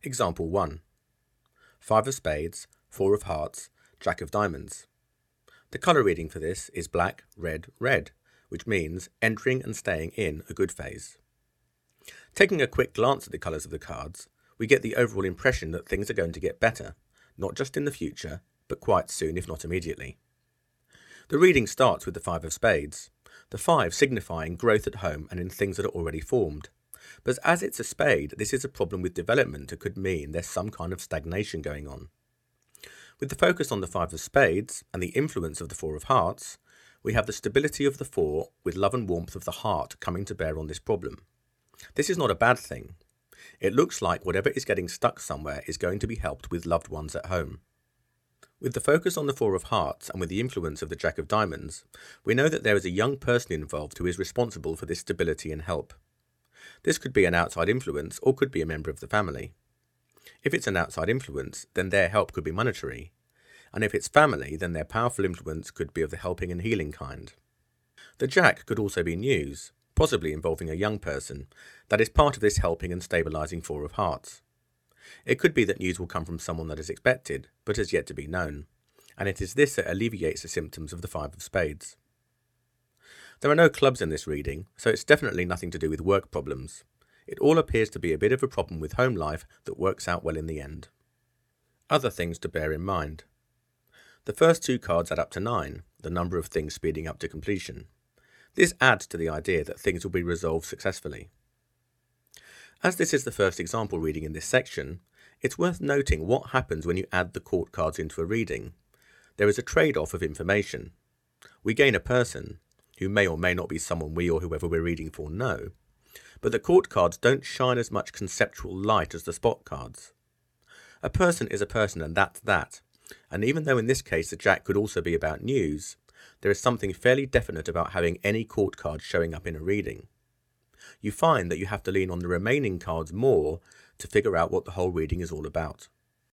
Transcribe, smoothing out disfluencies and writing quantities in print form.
Example 1. 5 of spades, 4 of hearts, Jack of diamonds. The colour reading for this is black, red, red, which means entering and staying in a good phase. Taking a quick glance at the colours of the cards, we get the overall impression that things are going to get better, not just in the future, but quite soon if not immediately. The reading starts with the 5 of spades, the 5 signifying growth at home and in things that are already formed. But as it's a spade, this is a problem with development. It could mean there's some kind of stagnation going on. With the focus on the 5 of spades and the influence of the 4 of hearts, we have the stability of the 4 with love and warmth of the heart coming to bear on this problem. This is not a bad thing. It looks like whatever is getting stuck somewhere is going to be helped with loved ones at home. With the focus on the 4 of hearts and with the influence of the Jack of diamonds, we know that there is a young person involved who is responsible for this stability and help. This could be an outside influence or could be a member of the family. If it's an outside influence, then their help could be monetary. And if it's family, then their powerful influence could be of the helping and healing kind. The Jack could also be news, possibly involving a young person, that is part of this helping and stabilising 4 of hearts. It could be that news will come from someone that is expected, but has yet to be known, and it is this that alleviates the symptoms of the 5 of spades. There are no clubs in this reading, so it's definitely nothing to do with work problems. It all appears to be a bit of a problem with home life that works out well in the end. Other things to bear in mind. The first 2 cards add up to 9, the number of things speeding up to completion. This adds to the idea that things will be resolved successfully. As this is the first example reading in this section, it's worth noting what happens when you add the court cards into a reading. There is a trade-off of information. We gain a person, who may or may not be someone we or whoever we're reading for know, but the court cards don't shine as much conceptual light as the spot cards. A person is a person and that's that, and even though in this case the Jack could also be about news, there is something fairly definite about having any court card showing up in a reading. You find that you have to lean on the remaining cards more to figure out what the whole reading is all about.